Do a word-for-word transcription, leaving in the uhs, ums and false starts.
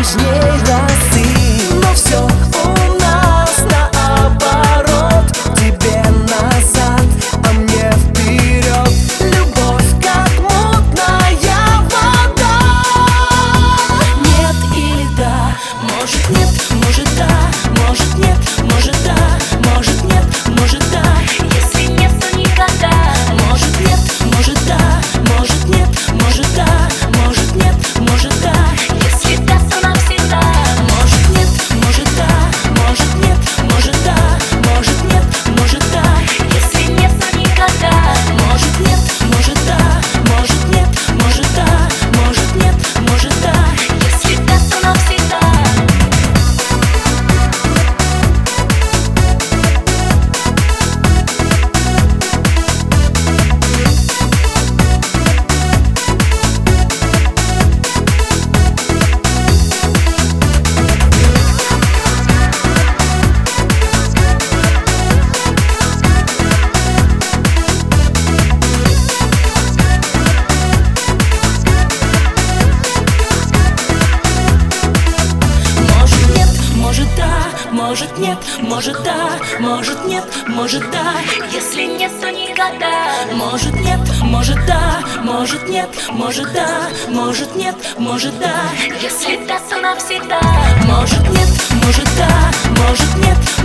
нежней росы. Но все у нас наоборот. Тебе назад, а мне вперед. Любовь как мутная вода. Нет или да, может нет, может да, может нет, может да, может нет, может да. Если нет, то никогда. Может нет, может да, может нет, может да, может нет, может да. Если да, то навсегда. Может нет, может да, может нет, может да, может нет, может да. Если нет, то никогда. Может нет, может да, может нет, может да, может нет, может да. Если да, то навсегда. Может нет, может да, может нет, может да. Если нет, то никогда. Может нет, может да, может нет, может да, может нет, может да. Если да, то навсегда. Может нет, может да, может нет,